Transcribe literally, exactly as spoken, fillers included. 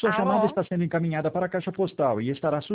Sua chamada Alô? está sendo encaminhada para a caixa postal e estará